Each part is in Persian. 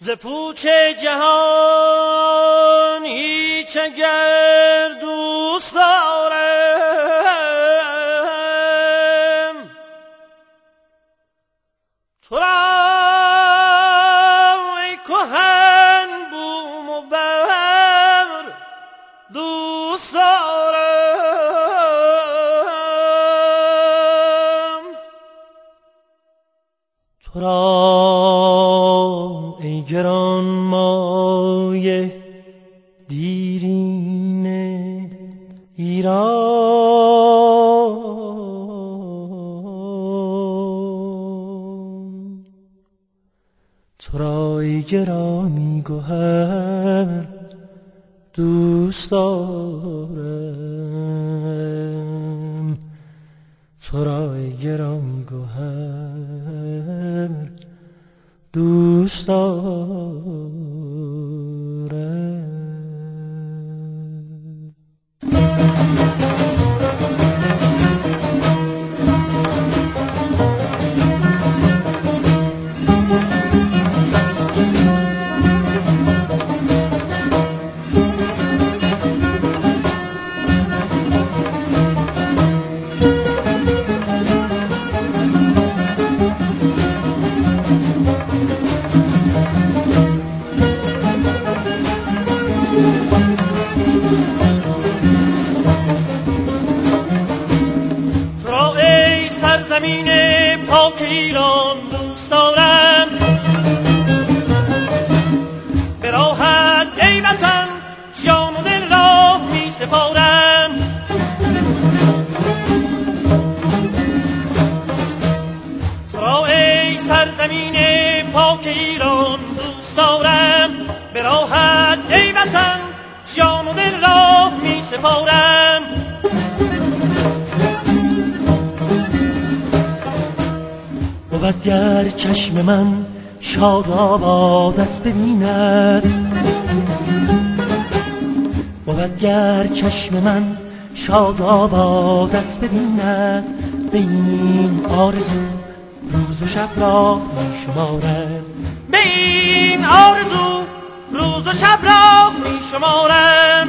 ز پوچ جهان هیچ اگر دوست دارم تو را ای کهن بوم و بر دوست دارم تو را ای گران مایه دیرین ایران تو را ای گرامی گوهر دوست دارم تو را ای گرامی گوهر دوست دارم زمین پاک ایران دوست دارم به راحت ای وطن جان و دل را می سپارم تو را ای سرزمین پاک ایران دوست دارم به راحت ای وطن جان و دل را می سپارم بود گر چشم من شاد آبادت ببیند بود گر چشم من شاد آبادت ببیند به این آرزو روز و شب را می شمارم به این آرزو روز و شب را می شمارم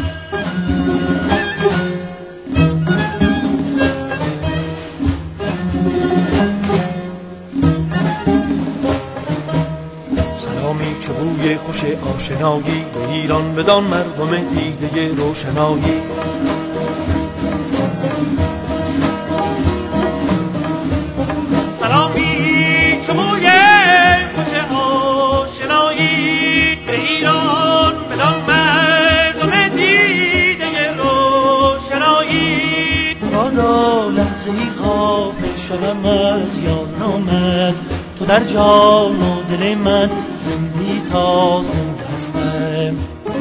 بوی خوش آشنایی به ایران بدان مردم دیده روشنایی سلامی چو بوی خوش آشنایی به ایران بدان مردم دیده روشنایی بادا لحظه‌ای غافل شدم از یاد نامت تو در جان و دل من زندگی تا زنده هستم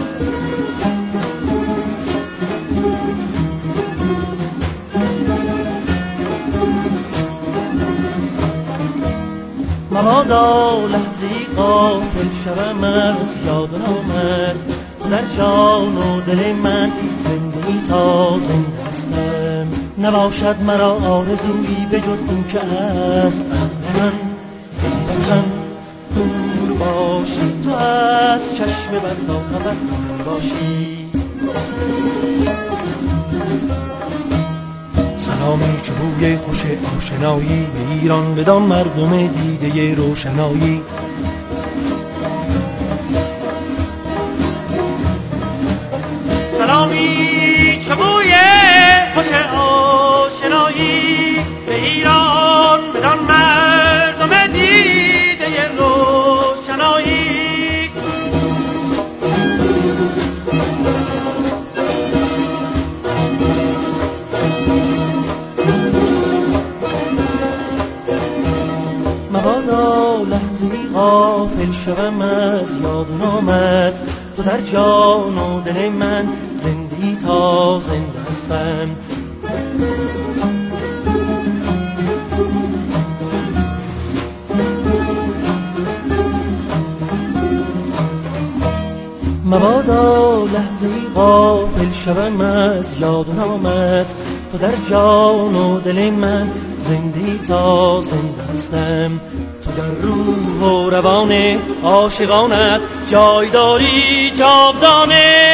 مبادا لحظه‌ای غافل شوم از یاد نامت تو در جان و دل من زندگی تا زنده هستم نباشد مرا آرزویی به جز این که از عقل من وطن دور باشی تو از چشم بد تا ابد دور باشی سلامی چو بوی خوش آشنایی به ایران بدان مردم دیده روشنایی سلامی چو بوی خوش آشنایی به ایران بدان مردم دیده روشنایی مبادا لحظه‌ای غافل شوم از یاد نامت تو در جان و دل من زندگی تا زنده هستم مبادا لحظه‌ای غافل شوم از یاد نامت تو در جان و دل من زندگی تا زنده هستم تو در روح و روان عاشقانت جای داری جاودانه.